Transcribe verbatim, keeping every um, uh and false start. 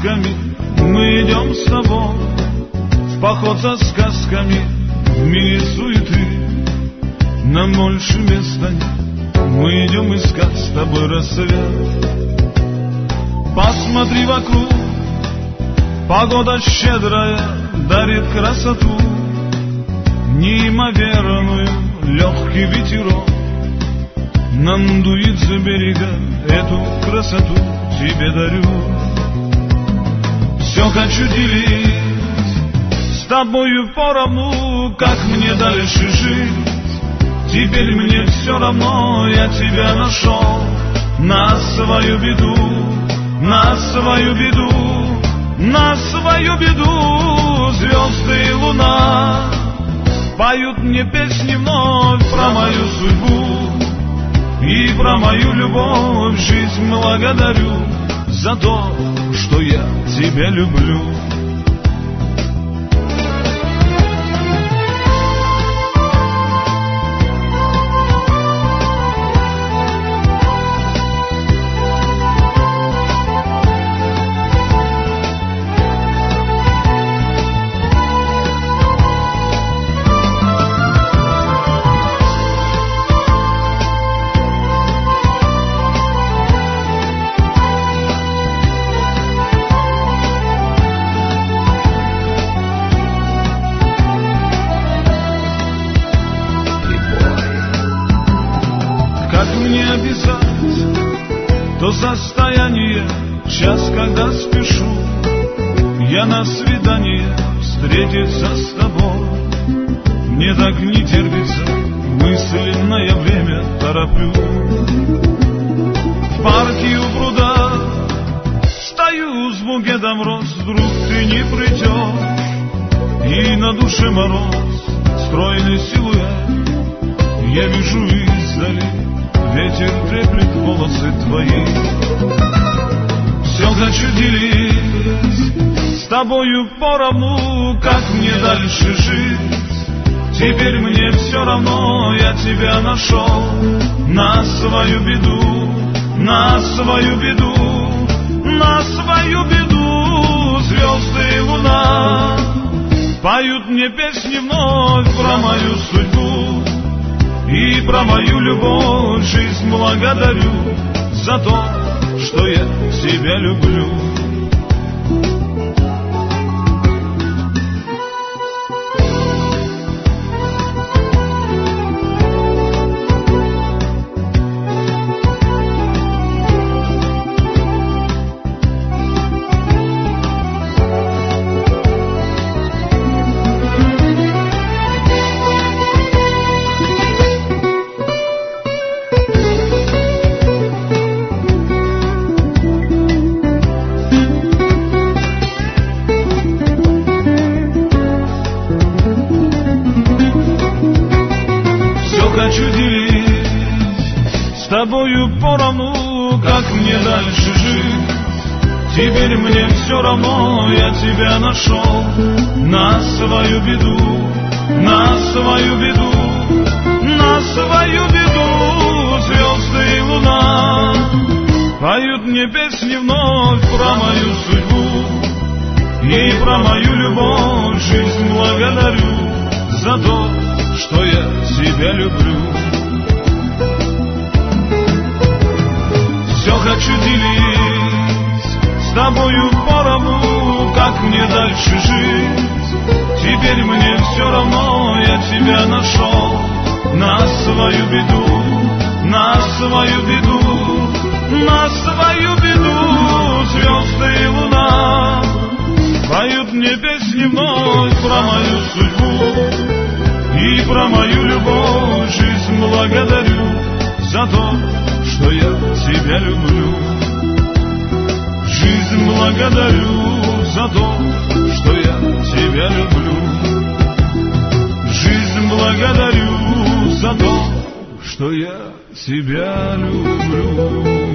красками мы идем с тобой в поход за сказками в мире суеты. Нам больше места нет, мы идем искать с тобой рассвет. Посмотри вокруг, погода щедрая дарит красоту, неимоверную, легкий ветерок нам дует за берега, эту красоту тебе дарю. Все хочу делить с тобою поровну, как мне дальше жить. Теперь мне все равно, я тебя нашел на свою беду, на свою беду, на свою беду. Звезды и луна поют мне песни вновь про мою судьбу и про мою любовь. Жизнь благодарю за то, что я тебя люблю. Мне описать то состояние, час, когда спешу я на свидание встретиться с тобой. Мне так не терпится, мысленное время тороплю. В парке у пруда стою с букетом роз, вдруг ты не придешь, и на душе мороз, стройный силуэт я вижу издали. Ветер треплет волосы твои. Все хочу делить с тобою поровну, как мне дальше жить. Теперь мне все равно, я тебя нашел на свою беду, на свою беду, на свою беду. Звезды и луна поют мне песни вновь про мою судьбу и про мою любовь. Жизнь благодарю за то, что я тебя люблю. Хочу делить с тобою поровну, как мне дальше жить. Теперь мне все равно, я тебя нашел на свою беду, на свою беду, на свою беду. Звезды и луна поют мне песни вновь про мою судьбу и про мою любовь. Жизнь благодарю за то, что я тебя люблю. Все хочу делить с тобою поровну, как мне дальше жить. Теперь мне все равно, я тебя нашел на свою беду, на свою беду, на свою беду. Звезды и луна поют мне песни вновь про мою судьбу и про мою любовь. Жизнь благодарю за то, что я тебя люблю. Жизнь благодарю за то, что я тебя люблю. Жизнь благодарю за то, что я тебя люблю.